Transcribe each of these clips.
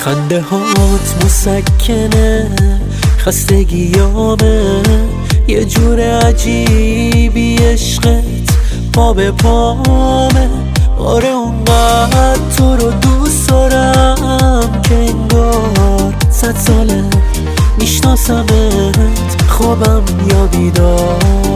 خنده هات مسکنه خستگیامه، یه جور عجیبی عشقت پا به پامه. آره اونقدر تو رو دوست دارم که انگار 100 ساله میشناسمت، خوابم یا بیدار.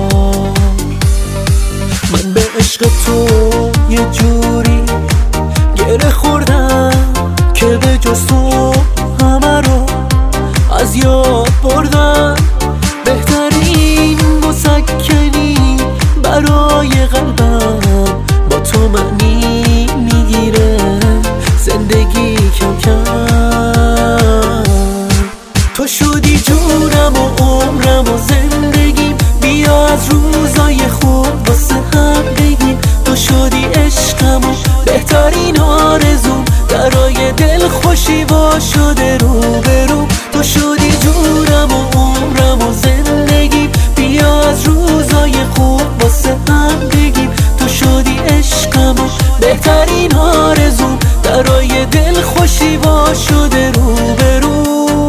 من به عشق تو یه جوری گره خوردم که به جز تو همه رو از یاد بردم. بهترین مسکنی برای قلبم با تو معنی میگیره زندگی کم کم. تو شدی جونم و عمرم و زندگیم، بیا از روزای خوب واسه هم بگیم. تو شدی عشقم و بهترین آرزوم، درای دل خوشی وا شده رو به رو. تو شدی جونم و عمرم و زندگیم، بیا از روزای خوب واسه هم بگیم. تو شدی عشقم و بهترین آرزوم، درای دل خوشی وا شده رو به رو.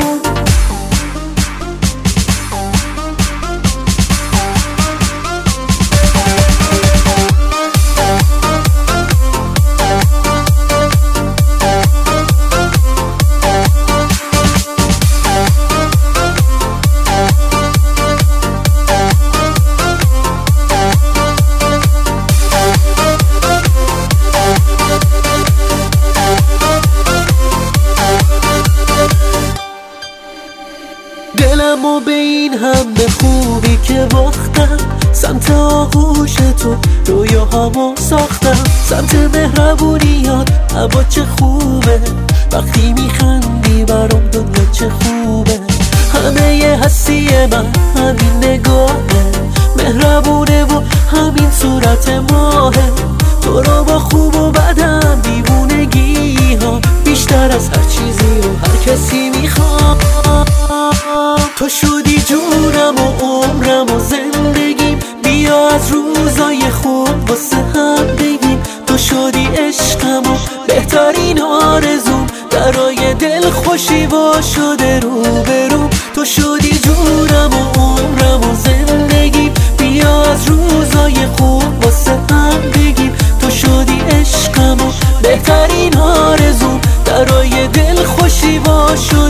دلم و به این همه خوبی که باختم، سمت آغوش تو رویاهامو ساختم. سمت مهربونیات هوا چه خوبه، وقتی میخندی برام دنیا چه خوبه. همه ی هستی من همین نگاهه، مهربونه و همین صورت ماهه. تو رو با خوب و بدم دیوونگی ها بیشتر از هر چیزی رو هر کسی میخواد. تو شدی جونم و عمرم و زندگیم، بیا از روزای خوب واسه هم بگیم. تو شدی عشقم و بهترین آرزوم، درای دل خوشی وا شده رو به رو. تو شدی جونم و عمرم و زندگیم، بیا از روزای خوب واسه هم بگیم. تو شدی عشقم و بهترین آرزوم، درای دل خوشی وا شده